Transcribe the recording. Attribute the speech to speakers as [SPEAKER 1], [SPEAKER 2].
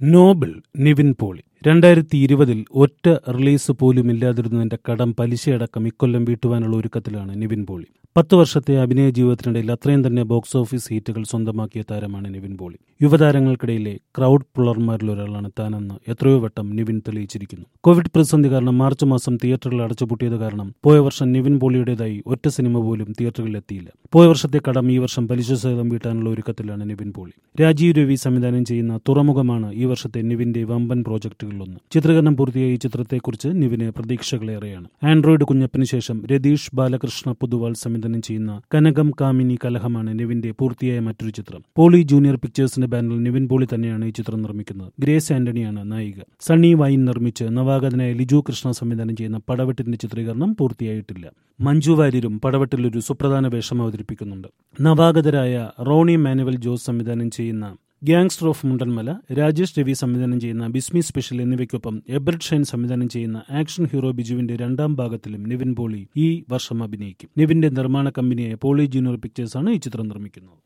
[SPEAKER 1] നോബിൾ നിവിൻ പോളി 2020 ഒറ്റ റിലീസ് പോലുമില്ലാതിരുന്നതിന്റെ കടം പലിശയടക്കം ഇക്കൊല്ലം വീട്ടുവാനുള്ള ഒരുക്കത്തിലാണ് നിവിൻ പോളി. 10 വർഷത്തെ അഭിനയ ജീവിതത്തിനിടയിൽ അത്രയും തന്നെ ബോക്സ് ഓഫീസ് ഹിറ്റുകൾ സ്വന്തമാക്കിയ താരമാണ് നിവിൻ പോളി. യുവതാരങ്ങൾക്കിടയിലെ ക്രൗഡ് പുള്ളർമാരിലൊരാളാണ് താനെന്ന് എത്രയോ വട്ടം നിവിൻ തെളിയിച്ചിരിക്കുന്നു. കോവിഡ് പ്രതിസന്ധി കാരണം മാർച്ച് മാസം തിയേറ്ററുകൾ അടച്ചുപൂട്ടിയത് കാരണം പോയ വർഷം നിവിൻ പോളിയുടേതായി ഒറ്റ സിനിമ പോലും തിയേറ്ററുകളിൽ എത്തിയില്ല. പോയ വർഷത്തെ കടം ഈ വർഷം പലിശ സഹിതം വീട്ടാനുള്ള ഒരുക്കത്തിലാണ് നിവിൻ പോളി. രാജീവ് രവി സംവിധാനം ചെയ്യുന്ന തുറമുഖമാണ് ഈ വർഷത്തെ നിവിന്റെ വമ്പൻ പ്രോജക്ടുകളിലൊന്ന്. ചിത്രീകരണം പൂർത്തിയായ ഈ ചിത്രത്തെക്കുറിച്ച് നിവിന് പ്രതീക്ഷകളേറെയാണ്. ആൻഡ്രോയിഡ് കുഞ്ഞപ്പന് ശേഷം രതീഷ് ബാലകൃഷ്ണ പുതുവാൾ സംവിധാനം ചെയ്യുന്ന കനകം കാമിനി കലഹമാണ് നിവിന്റെ പൂർത്തിയായ മറ്റൊരു ചിത്രം. പോളി ജൂനിയർ പിക്ചേഴ്സിന്റെ ബാനറിൽ നിവിൻ പോളി തന്നെയാണ് ഈ ചിത്രം നിർമ്മിക്കുന്നത്. ഗ്രേസ് ആന്റണിയാണ് നായിക. സണ്ണി വൈൻ നിർമ്മിച്ച് നവാഗതനായ ലിജു കൃഷ്ണ സംവിധാനം ചെയ്യുന്ന പടവെട്ടിന്റെ ചിത്രീകരണം പൂർത്തിയായിട്ടില്ല. മഞ്ജു വാര്യരും പടവെട്ടിൽ ഒരു സുപ്രധാന വേഷം അവതരിപ്പിക്കുന്നുണ്ട്. നവാഗതരായ റോണി മാനുവൽ ജോസ് സംവിധാനം ചെയ്യുന്ന ഗ്യാങ്സ്റ്റർ ഓഫ് മുണ്ടൻമല, രാജേഷ് രവി സംവിധാനം ചെയ്യുന്ന ബിസ്മി സ്പെഷ്യൽ എന്നിവയ്ക്കൊപ്പം എബർട്ട് ഷൈൻ സംവിധാനം ചെയ്യുന്ന ആക്ഷൻ ഹീറോ ബിജുവിന്റെ രണ്ടാം ഭാഗത്തിലും നിവിൻ പോളി ഈ വർഷം അഭിനയിക്കും. നിവിന്റെ നിർമ്മാണ കമ്പനിയായ പോളി ജൂനിയർ പിക്ചേഴ്സാണ് ഈ ചിത്രം നിർമ്മിക്കുന്നത്.